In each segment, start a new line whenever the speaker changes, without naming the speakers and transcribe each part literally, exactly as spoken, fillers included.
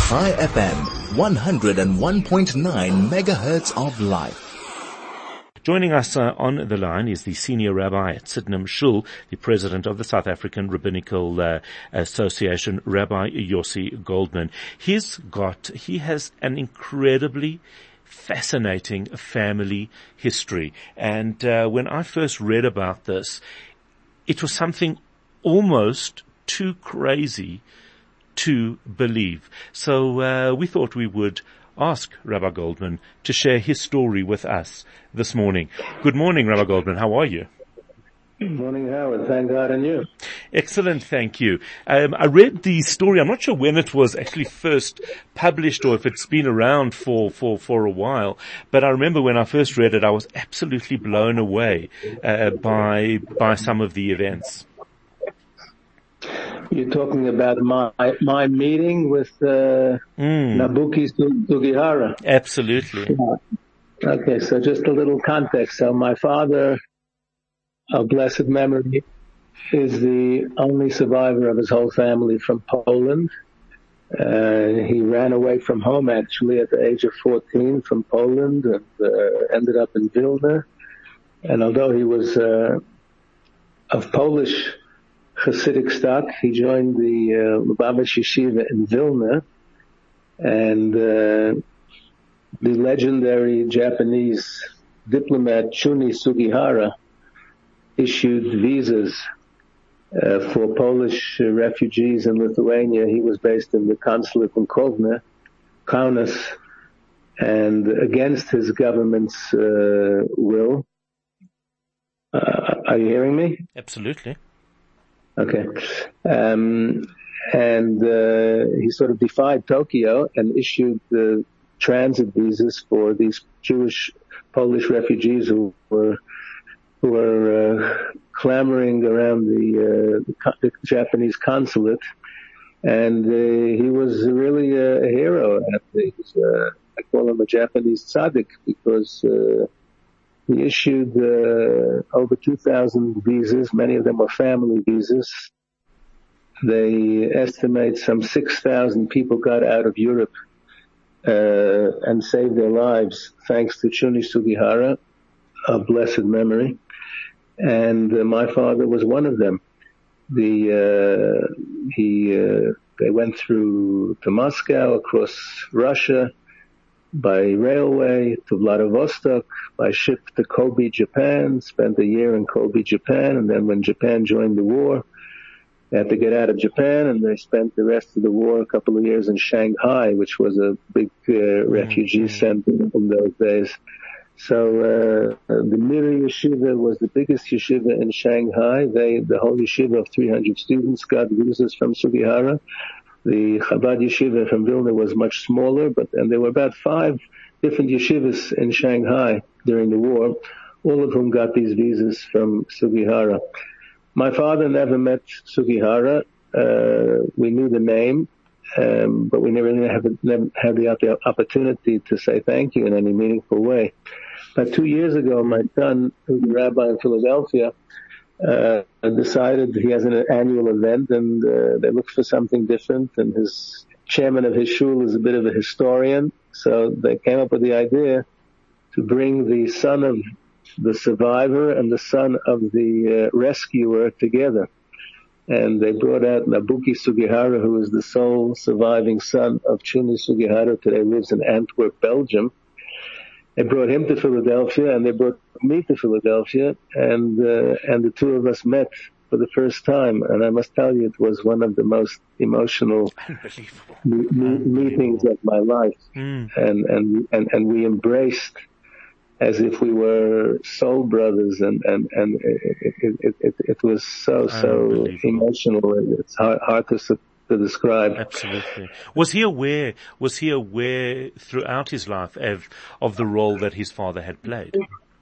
Chai F M, one oh one point nine megahertz of life.
Joining us uh, on the line is the senior rabbi at Sydenham Shul, the president of the South African Rabbinical uh, Association, Rabbi Yossi Goldman. He's got, he has an incredibly fascinating family history. And uh, when I first read about this, it was something almost too crazy to believe. So uh, we thought we would ask Rabbi Goldman to share his story with us this morning. Good morning, Rabbi Goldman. How are you?
Good morning, Howard. Thank God, and you?
Excellent, thank you. Um, I read the story. I'm not sure when it was actually first published or if it's been around for, for, for a while, but I remember when I first read it, I was absolutely blown away uh, by by some of the events.
You're talking about my my meeting with uh, mm. Nabuki Sugihara.
Absolutely.
Okay, so just a little context. So my father, of blessed memory, is the only survivor of his whole family from Poland. Uh, he ran away from home, actually, at the age of fourteen from Poland and uh, ended up in Vilna. And although he was uh, of Polish Hasidic stock, he joined the uh, Lubavitch Yeshiva in Vilna, and uh, the legendary Japanese diplomat Chuni Sugihara issued visas uh, for Polish uh, refugees in Lithuania. He was based in the consulate in Kovna, Kaunas, and against his government's uh, will. Uh, are you hearing me?
Absolutely.
Okay. Um, and uh, he sort of defied Tokyo and issued the transit visas for these Jewish Polish refugees who were who were uh, clamoring around the, uh, the Japanese consulate. And uh, he was really a, a hero. He was, uh, I call him a Japanese tzaddik because uh, he issued uh, over two thousand visas. Many of them were family visas. They estimate some six thousand people got out of Europe uh, and saved their lives thanks to Chuni Sugihara, of blessed memory. And uh, my father was one of them. The uh, he uh, they went through to Moscow, across Russia, by railway to Vladivostok, by ship to Kobe, Japan, spent a year in Kobe, Japan, and then when Japan joined the war, they had to get out of Japan, and they spent the rest of the war, a couple of years in Shanghai, which was a big uh, refugee mm-hmm. center in those days. So uh, the Miri Yeshiva was the biggest yeshiva in Shanghai. They, the whole yeshiva of three hundred students got visas from Sugihara. The Chabad Yeshiva from Vilna was much smaller, but and there were about five different yeshivas in Shanghai during the war, all of whom got these visas from Sugihara. My father never met Sugihara. Uh, we knew the name, um, but we never, never, never had the opportunity to say thank you in any meaningful way. About two years ago, my son, who's a rabbi in Philadelphia, Uh, decided he has an annual event, and uh, they looked for something different, and his chairman of his shul is a bit of a historian, so they came up with the idea to bring the son of the survivor and the son of the uh, rescuer together. And they brought out Nabuki Sugihara, who is the sole surviving son of Chuni Sugihara, today lives in Antwerp, Belgium. They brought him to Philadelphia, and they brought me to Philadelphia, and uh, and the two of us met for the first time. And I must tell you, it was one of the most emotional me- me- meetings of my life. Mm. And, and and and we embraced as if we were soul brothers, and and and it it it, it was so so emotional. It's hard, hard to. to describe.
Absolutely. Was he aware, was he aware throughout his life of, of the role that his father had played?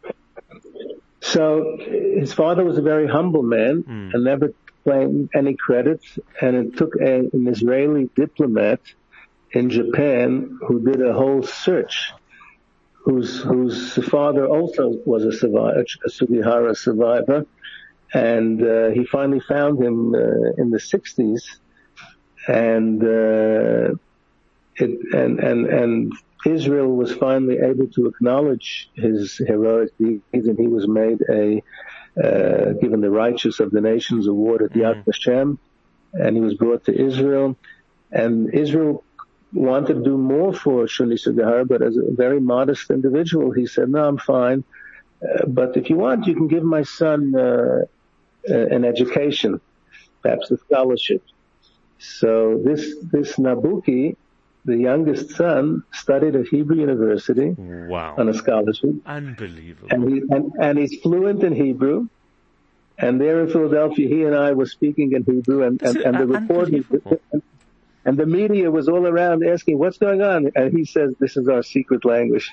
So, his father was a very humble man mm. and never claimed any credit, and it took a, an Israeli diplomat in Japan who did a whole search, whose, whose father also was a survivor, a Sugihara survivor, and uh, he finally found him uh, in the sixties, and uh, it, and, and, and Israel was finally able to acknowledge his heroic deeds, and he was made a, uh, given the Righteous of the Nations award at Yad Vashem, and he was brought to Israel, and Israel wanted to do more for Shuni Sugihara, but as a very modest individual, he said, no, I'm fine, uh, but if you want, you can give my son, uh, uh an education, perhaps a scholarship. So this, this Nabuki, the youngest son, studied at Hebrew University.
Wow.
On a scholarship.
Unbelievable.
And, he, and, and he's fluent in Hebrew. And there in Philadelphia, he and I were speaking in Hebrew, and, and, and the reporters, and the media was all around asking, what's going on? And he says, this is our secret language.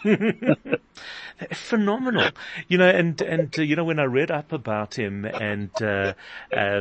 Phenomenal. You know, and, and, uh, you know, when I read up about him and, uh, uh,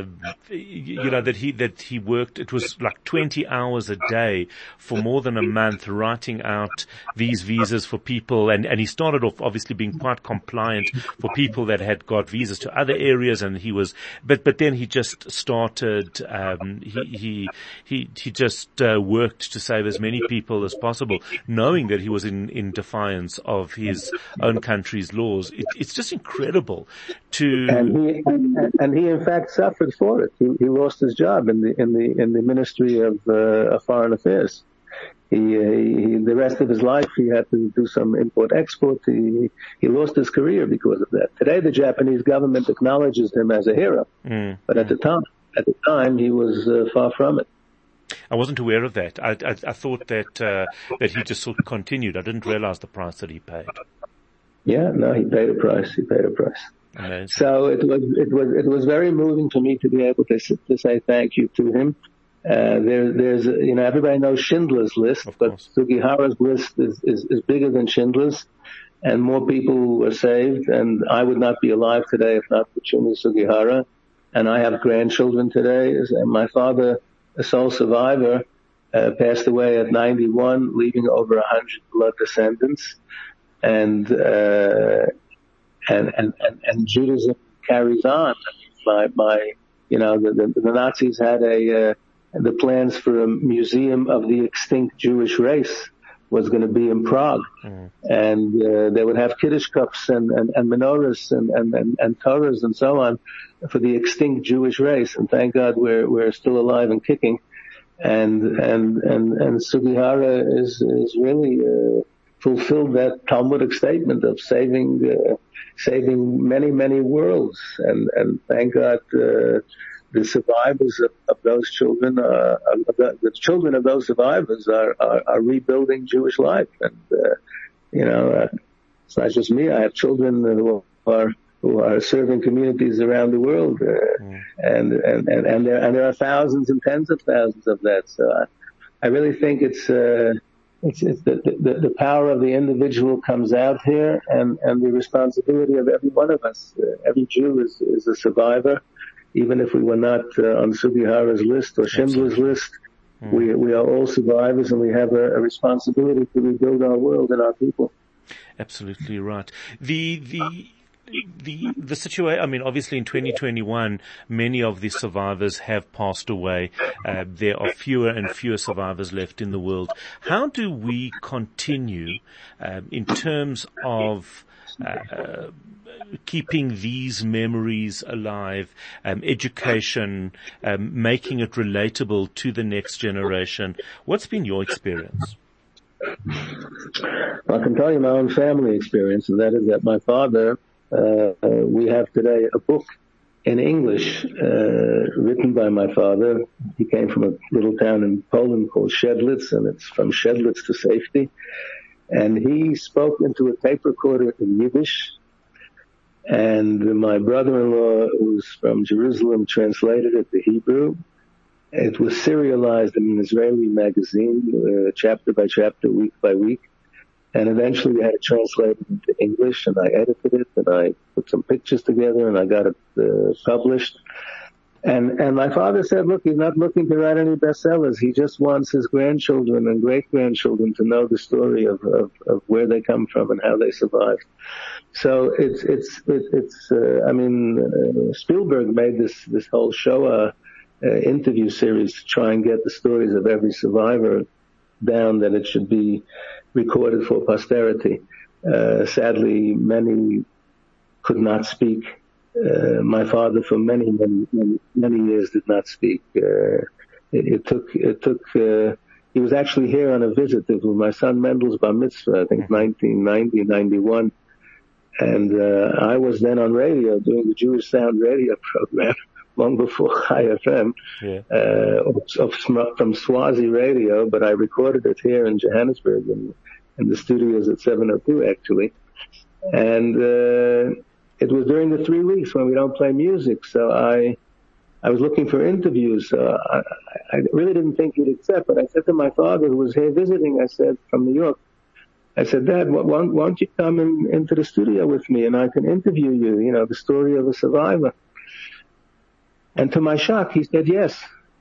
you know, that he, that he worked, it was like twenty hours a day for more than a month writing out these visas for people. And, and he started off obviously being quite compliant for people that had got visas to other areas. And he was, but, but then he just started, um, he, he, he, he just, uh, worked to save as many people as possible, knowing that he was in, in defiance of his own country's laws. It, it's just incredible to.
And he, and, and he in fact suffered for it. He, he lost his job in the in the in the Ministry of, uh, of Foreign Affairs. He, he, the rest of his life, he had to do some import-export. He, he lost his career because of that. Today, the Japanese government acknowledges him as a hero, mm. but at the time, at the time, he was uh, far from it.
I wasn't aware of that. I, I, I thought that uh, that he just sort of continued. I didn't realize the price that he paid.
Yeah, no, he paid a price. He paid a price.
Amazing.
So it was, it was, it was very moving to me to be able to, to say thank you to him. Uh, there, there's, you know, everybody knows Schindler's List, but Sugihara's list is, is, is bigger than Schindler's, and more people were saved, and I would not be alive today if not for Shuni Sugihara. And I have grandchildren today, and my father, a sole survivor, uh, passed away at ninety-one, leaving over a hundred blood descendants. And, uh, and, and, and, and Judaism carries on. My, my, you know, the, the, the Nazis had a, uh, the plans for a museum of the extinct Jewish race was going to be in Prague. Mm. And, uh, they would have Kiddush cups and, and, and menorahs and, and, and, and Torahs and so on for the extinct Jewish race. And thank God we're, we're still alive and kicking. And, and, and, and Sugihara is, is really, uh, fulfilled that Talmudic statement of saving, uh, saving many, many worlds. And, and thank God, uh, the survivors of, of those children, uh, of the, the children of those survivors are, are, are rebuilding Jewish life. And, uh, you know, uh, it's not just me. I have children who are, who are serving communities around the world. Uh, mm. and, and, and, and there, and there are thousands and tens of thousands of that. So I, I really think it's, uh, It's, it's the, the, the power of the individual comes out here, and, and the responsibility of every one of us. Uh, every Jew is, is a survivor, even if we were not uh, on Sugihara's list or Schindler's list. Mm. We we are all survivors, and we have a, a responsibility to rebuild our world and our people.
Absolutely right. The the. The, the situation, I mean, obviously in twenty twenty-one, many of the survivors have passed away. Uh, there are fewer and fewer survivors left in the world. How do we continue, um, in terms of, uh, keeping these memories alive, um, education, um, making it relatable to the next generation? What's been your experience?
Well, I can tell you my own family experience, and that is that my father, Uh, uh, we have today a book in English, uh, written by my father. He came from a little town in Poland called Shedlitz, and it's From Shedlitz to Safety. And he spoke into a tape recorder in Yiddish. And my brother-in-law, who's from Jerusalem, translated it to Hebrew. It was serialized in an Israeli magazine, uh, chapter by chapter, week by week. And eventually we had it translated into English, and I edited it, and I put some pictures together, and I got it uh, published. And and my father said, look, he's not looking to write any bestsellers. He just wants his grandchildren and great-grandchildren to know the story of, of, of where they come from and how they survived. So it's, it's, it's, uh, I mean, uh, Spielberg made this, this whole Shoah uh, interview series to try and get the stories of every survivor down that it should be recorded for posterity. Uh, sadly, many could not speak. Uh, my father, for many, many, many, many years, did not speak. Uh, it, it took, it took. Uh, he was actually here on a visit with my son Mendel's bar mitzvah, I think, nineteen ninety, ninety-one, and uh, I was then on radio doing the Jewish Sound radio program long before Chai F M,
yeah.
uh, of, from Swazi Radio, but I recorded it here in Johannesburg in, in the studios at seven oh two, actually, and. Uh, It was during the three weeks when we don't play music, so I, I was looking for interviews. So I, I really didn't think he'd accept, but I said to my father, who was here visiting, I said, from New York, I said, Dad, why, why don't you come in, into the studio with me and I can interview you, you know, the story of a survivor. And to my shock, he said yes.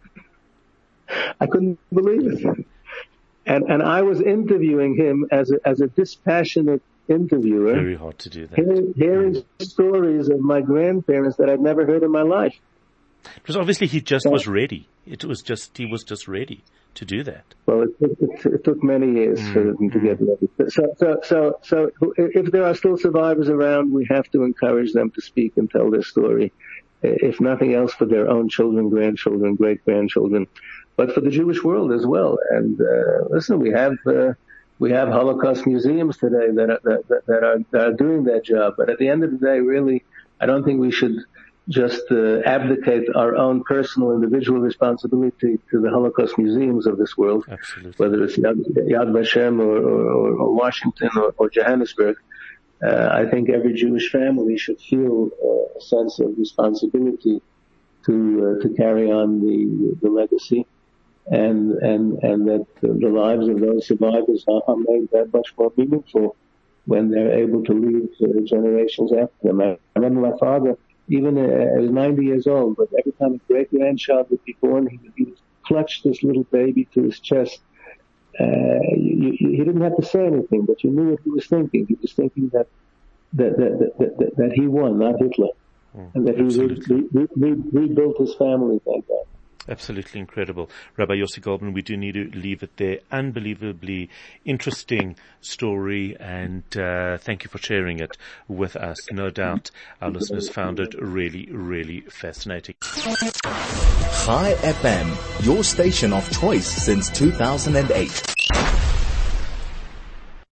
I couldn't believe it. And, and I was interviewing him as a, as a dispassionate interviewer.
Very hard to do that.
Hearing, hearing mm. stories of my grandparents that I'd never heard in my life.
It was obviously he just was ready. It was just, he was just ready to do that.
Well, it, it, it took many years mm. for them to get ready. So, so, so, so if there are still survivors around, we have to encourage them to speak and tell their story. If nothing else, for their own children, grandchildren, great-grandchildren, but for the Jewish world as well. And, uh, listen, we have, uh, We have Holocaust museums today that are, that, that, are, that are doing that job. But at the end of the day, really, I don't think we should just uh, abdicate our own personal, individual responsibility to the Holocaust museums of this world.
Absolutely.
Whether it's Yad, Yad Vashem or, or, or Washington or, or Johannesburg. Uh, I think every Jewish family should feel uh, a sense of responsibility to uh, to carry on the the legacy. And, and, and that the lives of those survivors are, are made that much more meaningful when they're able to leave uh, generations after them. I remember my father, even uh, he was ninety years old, but every time a great grandchild would be born, he would, he would clutch this little baby to his chest. Uh, you, you, he didn't have to say anything, but you knew what he was thinking. He was thinking that, that, that, that, that, that he won, not Hitler. Mm, and that he re- re- re- rebuilt his family, thank God.
Absolutely incredible. Rabbi Yossi Goldman, we do need to leave it there. Unbelievably interesting story, and uh, thank you for sharing it with us. No doubt our listeners found it really, really fascinating.
Chai F M, your station of choice since two thousand eight.